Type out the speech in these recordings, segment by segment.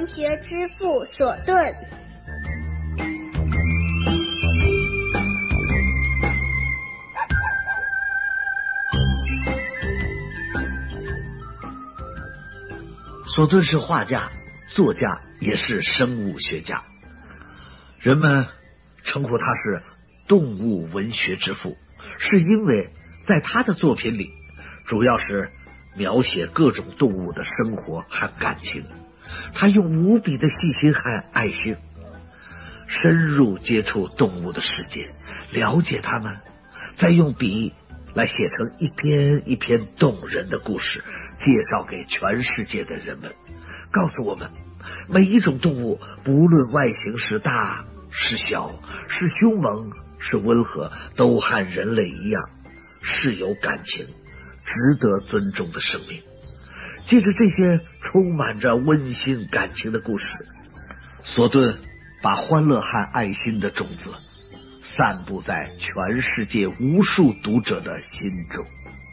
文学之父索顿。 索顿是画家、作家，也是生物学家，人们称呼他是动物文学之父，是因为在他的作品里主要是描写各种动物的生活和感情，他用无比的细心和爱心深入接触动物的世界，了解它们，再用笔来写成一篇一篇动人的故事，介绍给全世界的人们，告诉我们每一种动物不论外形是大是小，是凶猛是温和，都和人类一样是有感情，值得尊重的生命。借着这些充满着温馨感情的故事，索顿把欢乐和爱心的种子散布在全世界无数读者的心中。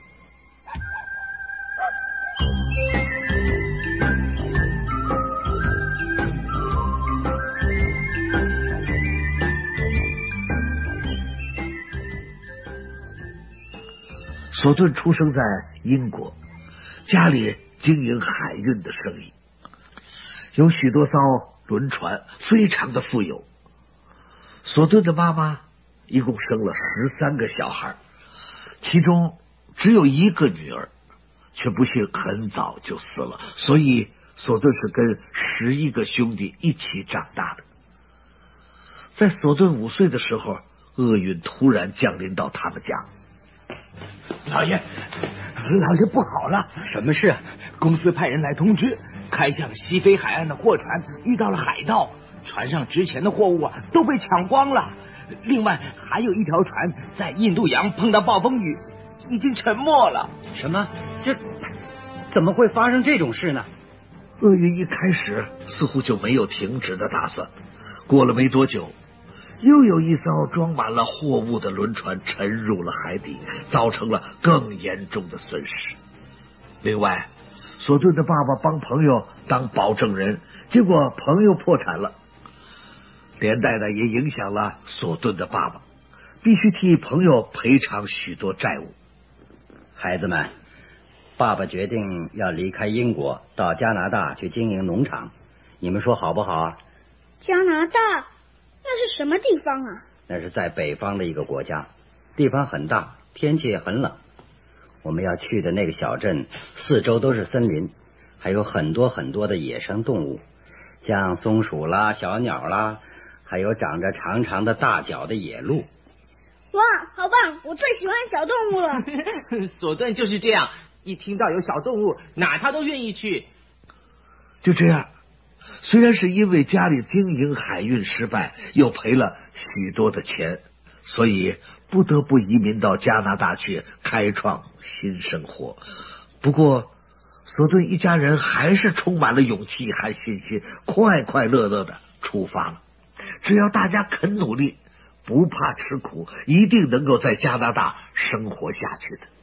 索顿出生在英国，家里经营海运的生意，有许多艘轮船，非常的富有。索顿的妈妈一共生了13个小孩，其中只有一个女儿，却不幸很早就死了，所以索顿是跟11个兄弟一起长大的。在索顿5岁的时候，厄运突然降临到他们家。 老爷不好了！什么事？公司派人来通知，开向西非海岸的货船遇到了海盗，船上值钱的货物都被抢光了。另外还有一条船在印度洋碰到暴风雨，已经沉没了。 什么？这怎么会发生这种事呢？ 厄运一开始似乎就没有停止的打算，过了没多久，又有一艘装满了货物的轮船沉入了海底，造成了更严重的损失。另外，索顿的爸爸帮朋友当保证人，结果朋友破产了，连带的也影响了索顿的爸爸，必须替朋友赔偿许多债务。 孩子们，爸爸决定要离开英国，到加拿大去经营农场，你们说好不好啊？ 加拿大？那是什么地方啊？ 那是在北方的一个国家，地方很大，天气也很冷。我们要去的那个小镇四周都是森林，还有很多很多的野生动物，像松鼠啦、小鸟啦，还有长着长长的大脚的野鹿。 哇，好棒！我最喜欢小动物了。 索顿就是这样，一听到有小动物，哪他都愿意去。 就这样，虽然是因为家里经营海运失败，又赔了许多的钱，所以不得不移民到加拿大去开创新生活。不过索顿一家人还是充满了勇气和信心，快快乐乐的出发了。只要大家肯努力，不怕吃苦，一定能够在加拿大生活下去的。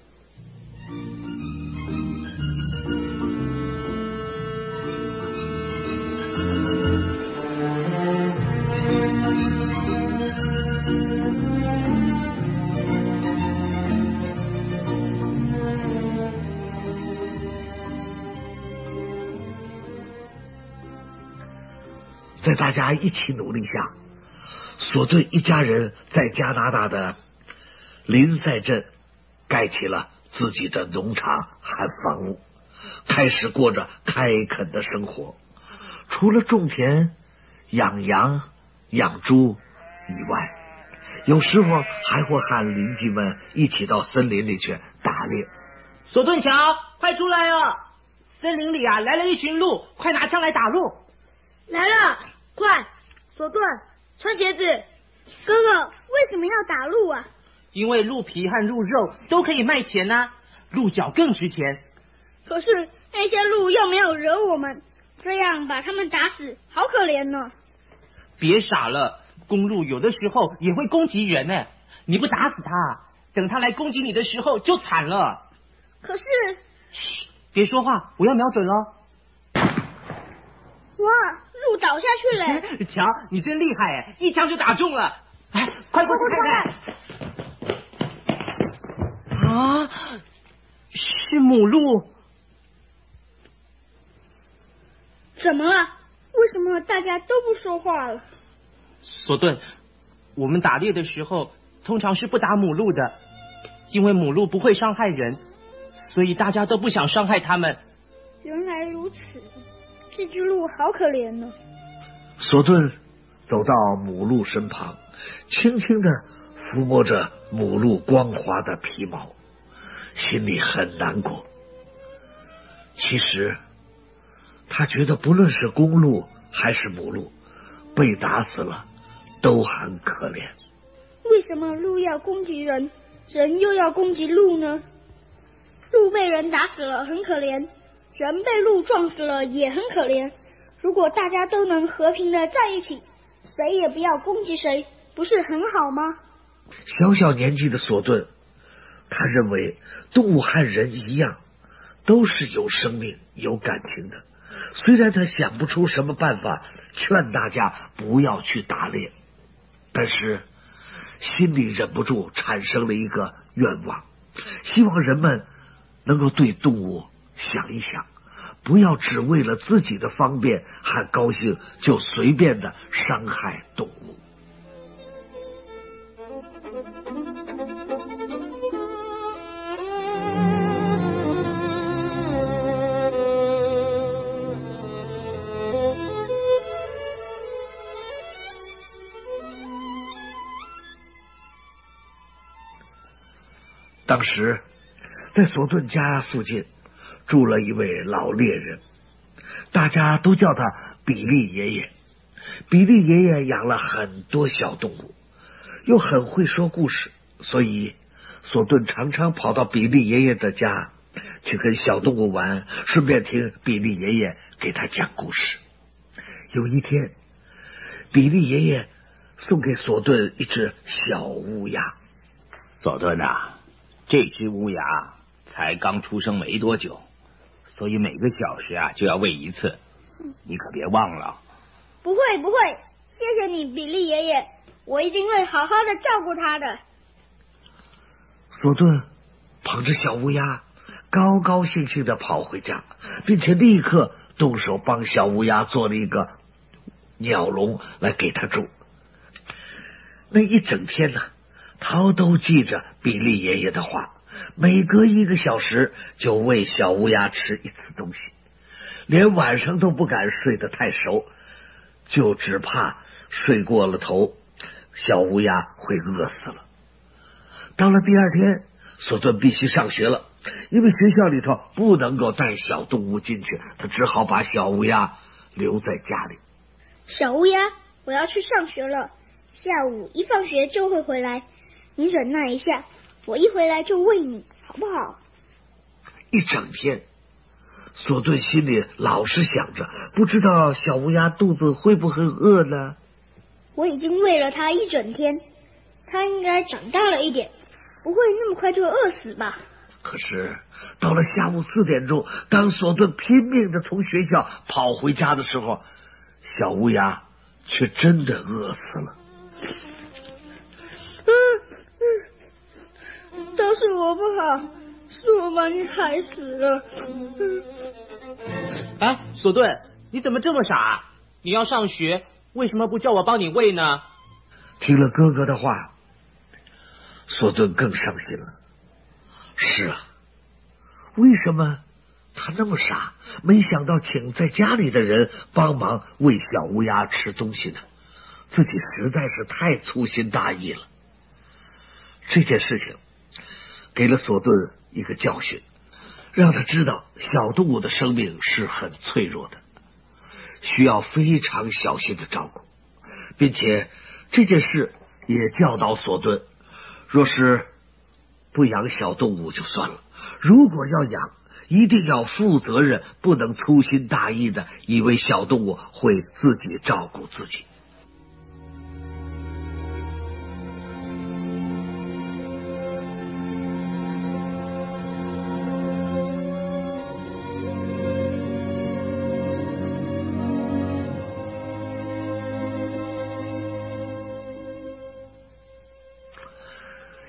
在大家一起努力下，索顿一家人在加拿大的林赛镇盖起了自己的农场和房屋，开始过着开垦的生活。除了种田、养羊、养猪以外，有时候还会和邻居们一起到森林里去打猎。 索顿乔，快出来哦！森林里来了一群鹿，快拿枪来打鹿！ 来了，快！索顿，穿鞋子。哥哥，为什么要打鹿啊？ 因为鹿皮和鹿肉都可以卖钱啊，鹿角更值钱。 可是那些鹿又没有惹我们，这样把他们打死，好可怜呢。 别傻了，公鹿有的时候也会攻击人呢。你不打死它，等它来攻击你的时候就惨了。 可是， 嘘，别说话，我要瞄准了。 哇， 哇，鹿倒下去了！ 瞧，你真厉害哎，一枪就打中了！哎，快过去看看！啊，是母鹿。 怎么了？为什么大家都不说话了？ 索顿，我们打猎的时候通常是不打母鹿的，因为母鹿不会伤害人，所以大家都不想伤害它们。 原来如此，这只鹿好可怜呢。 索顿走到母鹿身旁，轻轻地抚摸着母鹿光滑的皮毛，心里很难过。其实他觉得不论是公鹿还是母鹿，被打死了都很可怜。 为什么鹿要攻击人，人又要攻击鹿呢？鹿被人打死了很可怜，人被鹿撞死了也很可怜。如果大家都能和平的在一起，谁也不要攻击谁，不是很好吗？ 小小年纪的索顿，他认为动物和人一样，都是有生命有感情的。虽然他想不出什么办法劝大家不要去打猎，但是心里忍不住产生了一个愿望，希望人们能够对动物想一想，不要只为了自己的方便和高兴就随便的伤害动物。当时在索顿家附近住了一位老猎人，大家都叫他比利爷爷。比利爷爷养了很多小动物，又很会说故事，所以索顿常常跑到比利爷爷的家去跟小动物玩，顺便听比利爷爷给他讲故事。有一天，比利爷爷送给索顿一只小乌鸦。 索顿啊，这只乌鸦才刚出生没多久，所以每个小时啊就要喂一次，你可别忘了。 不会不会，谢谢你比利爷爷，我一定会好好的照顾它的。 索顿捧着小乌鸦高高兴兴的跑回家，并且立刻动手帮小乌鸦做了一个鸟笼来给它住。那一整天呢，他都记着比利爷爷的话，每隔1个小时就喂小乌鸦吃一次东西，连晚上都不敢睡得太熟，就只怕睡过了头，小乌鸦会饿死了。到了第二天，索顿必须上学了，因为学校里头不能够带小动物进去，他只好把小乌鸦留在家里。 小乌鸦，我要去上学了，下午一放学就会回来，你忍耐一下，我一回来就喂你，好不好？ 一整天，索顿心里老是想着，不知道小乌鸦肚子会不会饿呢？ 我已经喂了它一整天，它应该长大了一点，不会那么快就饿死吧？ 可是到了下午4点钟，当索顿拼命的从学校跑回家的时候，小乌鸦却真的饿死了。 都是我不好，是我把你害死了。 哎，索顿，你怎么这么傻？你要上学，为什么不叫我帮你喂呢？ 听了哥哥的话，索顿更伤心了。是啊，为什么他那么傻，没想到请在家里的人帮忙喂小乌鸦吃东西呢？自己实在是太粗心大意了。这件事情给了索顿一个教训，让他知道小动物的生命是很脆弱的，需要非常小心的照顾，并且这件事也教导索顿，若是不养小动物就算了，如果要养，一定要负责任，不能粗心大意的以为小动物会自己照顾自己。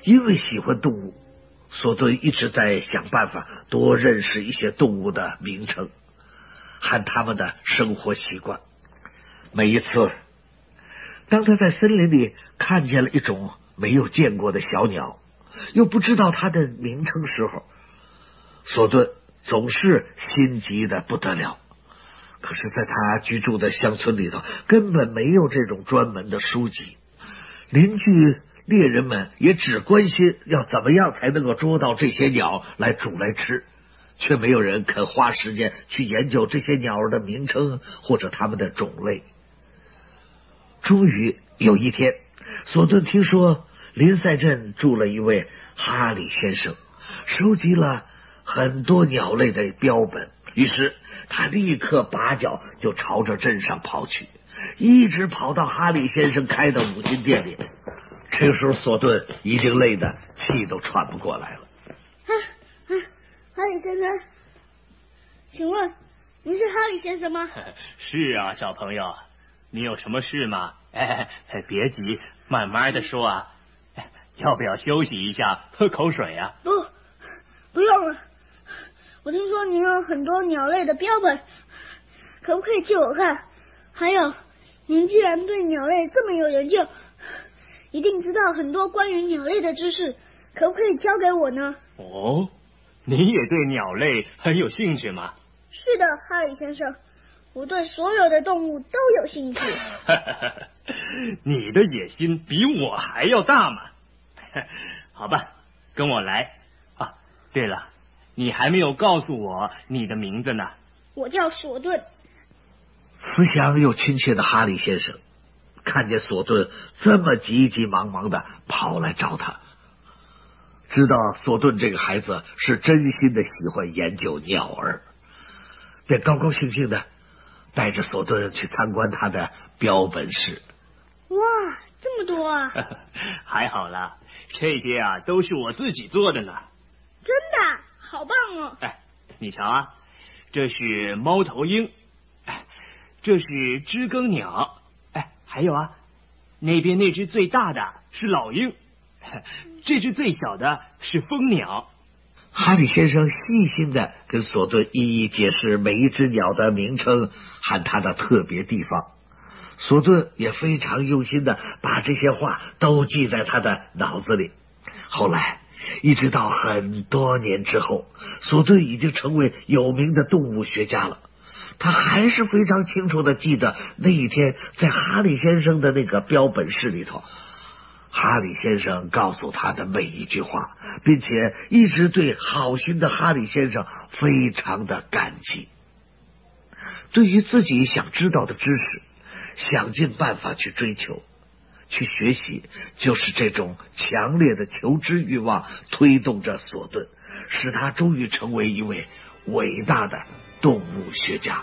因为喜欢动物，索顿一直在想办法多认识一些动物的名称和他们的生活习惯。每一次当他在森林里看见了一种没有见过的小鸟，又不知道它的名称时候，索顿总是心急的不得了。可是在他居住的乡村里头根本没有这种专门的书籍，邻居猎人们也只关心要怎么样才能够捉到这些鸟来煮来吃，却没有人肯花时间去研究这些鸟儿的名称或者它们的种类。终于有一天，索顿听说林赛镇住了一位哈里先生，收集了很多鸟类的标本，于是他立刻拔脚就朝着镇上跑去，一直跑到哈里先生开的五金店里。这个时候索顿已经累得气都喘不过来了。 哈里先生，请问您是哈里先生吗？ 是啊，小朋友，你有什么事吗？别急，慢慢的说啊。要不要休息一下，喝口水啊？ 不用了。我听说您有很多鸟类的标本，可不可以借我看？还有，您既然对鸟类这么有研究，一定知道很多关于鸟类的知识，可不可以教给我呢？ 哦，你也对鸟类很有兴趣吗？ 是的，哈里先生，我对所有的动物都有兴趣。 你的野心比我还要大嘛。好吧，跟我来啊。对了，你还没有告诉我你的名字呢。 我叫索顿。 慈祥又亲切的哈里先生看见索顿这么急急忙忙的跑来找他，知道索顿这个孩子是真心的喜欢研究鸟儿，便高高兴兴的带着索顿去参观他的标本室。 哇，这么多啊！ 还好啦，这些啊都是我自己做的呢。 真的，好棒哦！ 你瞧啊，这是猫头鹰，这是知更鸟，还有啊，那边那只最大的是老鹰，这只最小的是蜂鸟。 哈里先生细心的跟索顿一一解释每一只鸟的名称和它的特别地方，索顿也非常用心的把这些话都记在他的脑子里。后来一直到很多年之后，索顿已经成为有名的动物学家了，他还是非常清楚的记得那一天在哈里先生的那个标本室里头，哈里先生告诉他的每一句话，并且一直对好心的哈里先生非常的感激。对于自己想知道的知识，想尽办法去追求去学习，就是这种强烈的求知欲望推动着索顿，使他终于成为一位伟大的动物学家。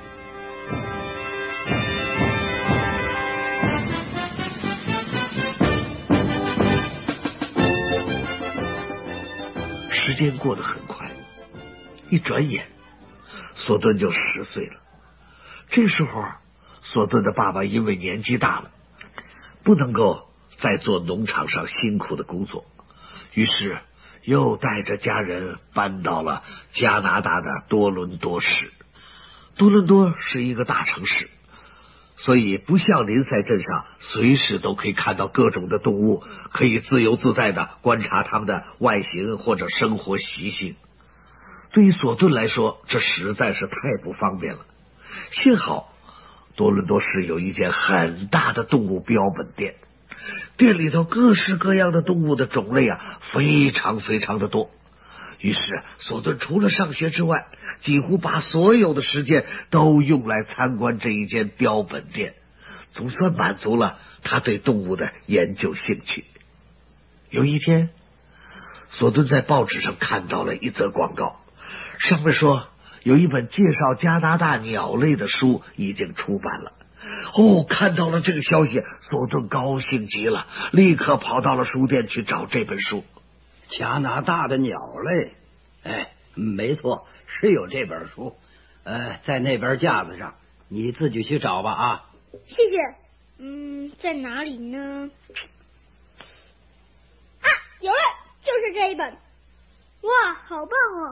时间过得很快，一转眼索顿就10岁了。这时候索顿的爸爸因为年纪大了，不能够再做农场上辛苦的工作，于是又带着家人搬到了加拿大的多伦多市。多伦多是一个大城市，所以不像林赛镇上随时都可以看到各种的动物，可以自由自在的观察它们的外形或者生活习性。对于索顿来说，这实在是太不方便了。幸好多伦多市有一间很大的动物标本店，店里头各式各样的动物的种类非常非常的多。于是索顿除了上学之外，几乎把所有的时间都用来参观这一间标本店，总算满足了他对动物的研究兴趣。有一天，索顿在报纸上看到了一则广告，上面说有一本介绍加拿大鸟类的书已经出版了。看到了这个消息，索顿高兴极了，立刻跑到了书店去找这本书。 加拿大的鸟类，没错，是有这本书，在那边架子上，你自己去找吧啊。 谢谢。在哪里呢？有了， 这一本。哇，好棒哦！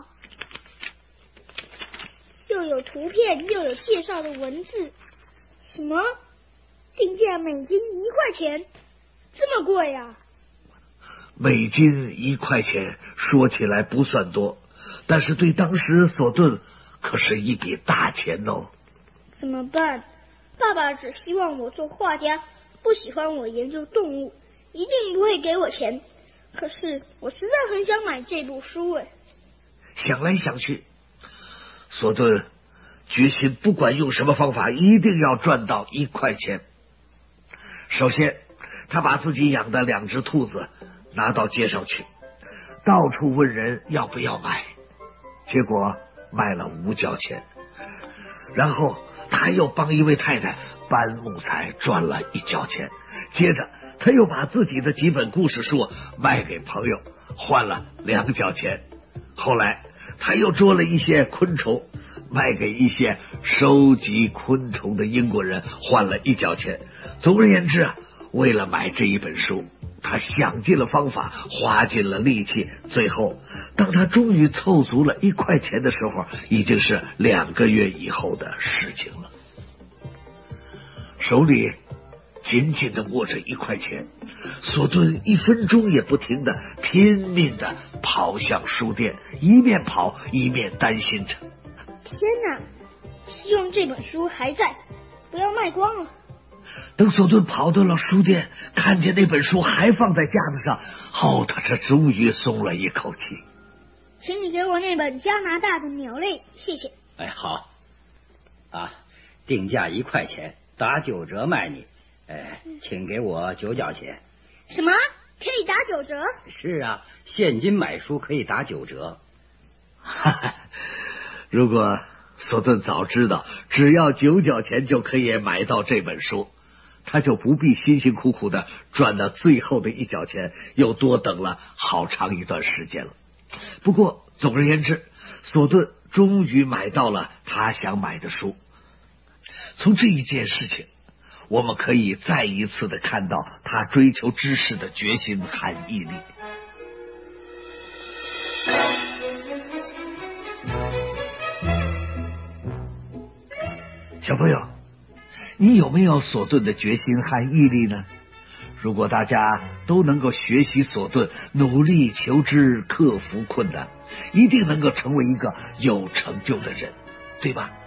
又有图片，又有介绍的文字。什么？定价美金1块钱，这么贵啊？ 美金1块钱说起来不算多，但是对当时索顿可是一笔大钱哦。 怎么办？爸爸只希望我做画家，不喜欢我研究动物，一定不会给我钱。可是我实在很想买这部书哎。 想来想去，索顿决心不管用什么方法，一定要赚到1块钱。首先，他把自己养的2只兔子拿到街上去，到处问人要不要买，结果卖了5角钱。然后他又帮一位太太搬木材，赚了1角钱。接着他又把自己的几本故事书卖给朋友，换了2角钱。后来他又捉了一些昆虫，卖给一些收集昆虫的英国人，换了1角钱。总而言之啊，为了买这一本书，他想尽了方法，花尽了力气。最后当他终于凑足了1块钱的时候，已经是2个月以后的事情了。手里紧紧地握着1块钱，索顿1分钟也不停地拼命地跑向书店，一面跑一面担心着。 天哪！希望这本书还在，不要卖光了。 等索顿跑到了书店，看见那本书还放在架子上，他这终于松了一口气。 请你给我那本加拿大的鸟类，谢谢。 哎，好啊，定价1块钱，打9折卖你。哎，请给我9角钱。 什么？可以打9折？ 是啊，现金买书可以打9折。 如果索顿早知道只要9角钱就可以买到这本书，他就不必辛辛苦苦的赚到最后的1角钱，又多等了好长一段时间了。不过总而言之，索顿终于买到了他想买的书。从这一件事情，我们可以再一次的看到他追求知识的决心和毅力。小朋友，你有没有索顿的决心和毅力呢？如果大家都能够学习索顿，努力求知，克服困难，一定能够成为一个有成就的人，对吧？